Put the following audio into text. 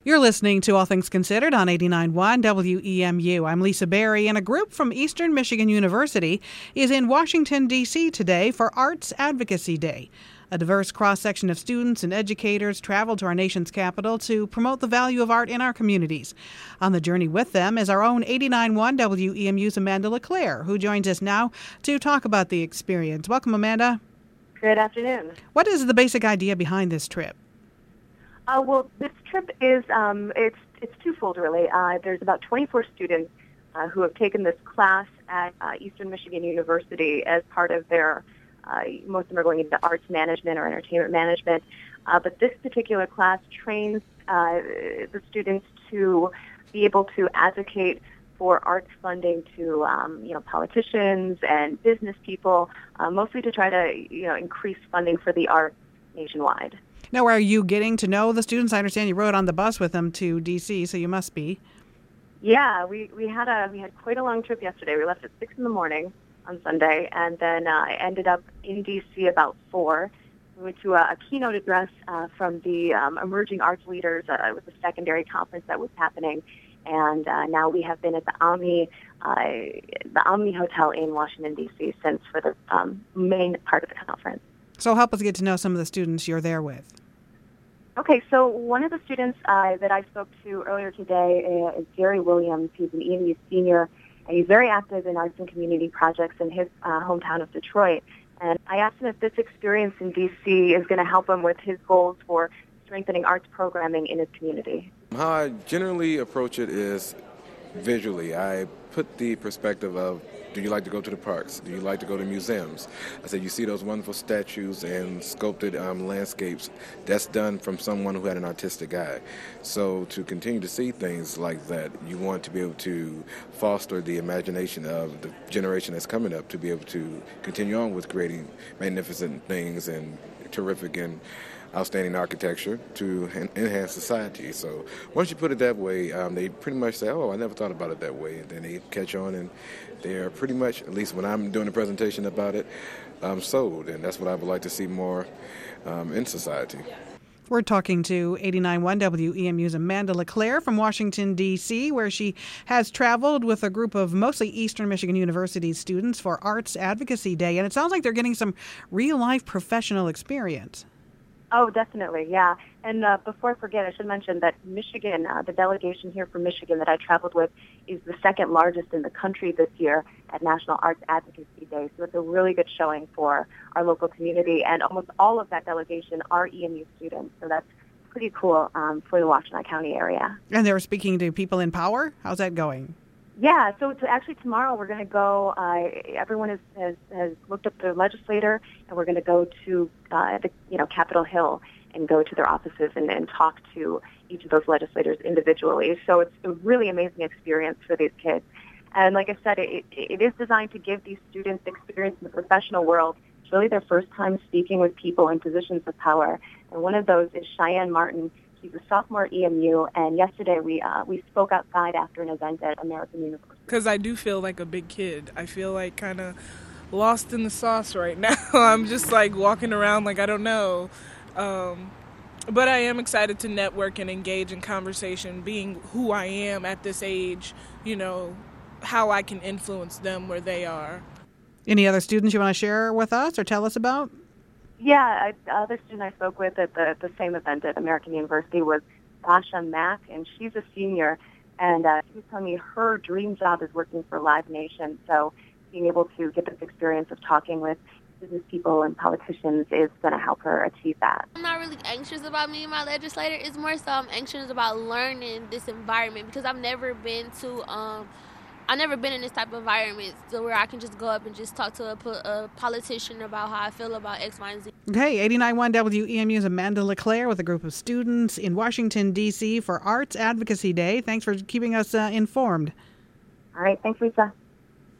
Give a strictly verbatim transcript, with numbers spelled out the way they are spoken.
You're listening to All Things Considered on eighty-nine point one W E M U. I'm Lisa Berry, and a group from Eastern Michigan University is in Washington, D C today for Arts Advocacy Day. A diverse cross-section of students and educators traveled to our nation's capital to promote the value of art in our communities. On the journey with them is our own eighty-nine point one W E M U's Amanda LeClaire, who joins us now to talk about the experience. Welcome, Amanda. Good afternoon. What is the basic idea behind this trip? Uh, well, this trip is um, it's it's twofold really. Uh, there's about twenty-four students uh, who have taken this class at uh, Eastern Michigan University as part of their. Uh, most of them are going into arts management or entertainment management, uh, but this particular class trains uh, the students to be able to advocate for arts funding to um, you know politicians and business people, uh, mostly to try to you know increase funding for the arts nationwide. Now, are you getting to know the students? I understand you rode on the bus with them to D C, so you must be. Yeah, we, we had a we had quite a long trip yesterday. We left at six in the morning on Sunday, and then uh, I ended up in D C about four. We went to a, a keynote address uh, from the um, Emerging Arts Leaders. Uh, it was a secondary conference that was happening, and uh, now we have been at the Omni uh, the Omni Hotel in Washington D C since for the um, main part of the conference. So help us get to know some of the students you're there with. Okay, so one of the students uh, that I spoke to earlier today uh, is Gary Williams. He's an E M U senior, and he's very active in arts and community projects in his uh, hometown of Detroit. And I asked him if this experience in D C is going to help him with his goals for strengthening arts programming in his community. How I generally approach it is visually. I put the perspective of, do you like to go to the parks? Do you like to go to museums? I said, you see those wonderful statues and sculpted um, landscapes. That's done from someone who had an artistic eye. So to continue to see things like that, you want to be able to foster the imagination of the generation that's coming up to be able to continue on with creating magnificent things and terrific and outstanding architecture to enhance society. So once you put it that way, um, they pretty much say, oh, I never thought about it that way. And then they catch on, and they're pretty much, at least when I'm doing a presentation about it, um, sold. And that's what I would like to see more um, in society. We're talking to eighty-nine point one W E M U's Amanda LeClaire from Washington, D C, where she has traveled with a group of mostly Eastern Michigan University students for Arts Advocacy Day. And it sounds like they're getting some real-life professional experience. Oh, definitely, yeah. And uh, before I forget, I should mention that Michigan, uh, the delegation here from Michigan that I traveled with, is the second largest in the country this year at National Arts Advocacy Day. So it's a really good showing for our local community. And almost all of that delegation are E M U students. So that's pretty cool um, for the Washtenaw County area. And they were speaking to people in power? How's that going? Yeah, so to actually tomorrow we're going to go, uh, everyone has, has, has looked up their legislator, and we're going to go to uh, the, you know, Capitol Hill and go to their offices and, and talk to each of those legislators individually. So it's a really amazing experience for these kids. And like I said, it, it is designed to give these students experience in the professional world. It's really their first time speaking with people in positions of power. And one of those is Cheyenne Martin. She's a sophomore at E M U, and yesterday we uh, we spoke outside after an event at American University. Because I do feel like a big kid. I feel like kind of lost in the sauce right now. I'm just like walking around like I don't know. Um, but I am excited to network and engage in conversation, being who I am at this age, you know, how I can influence them where they are. Any other students you want to share with us or tell us about? Yeah, I, the other student I spoke with at the, the same event at American University was Basha Mack, and she's a senior, and uh, she was telling me her dream job is working for Live Nation, so being able to get this experience of talking with business people and politicians is going to help her achieve that. I'm not really anxious about meeting my legislator. It's more so I'm anxious about learning this environment because I've never been to... Um, I've never been in this type of environment so where I can just go up and just talk to a, a politician about how I feel about X, Y, and Z. Okay, eighty-nine point one W E M U's Amanda LeClaire with a group of students in Washington, D C for Arts Advocacy Day. Thanks for keeping us uh, informed. All right, thanks, Lisa.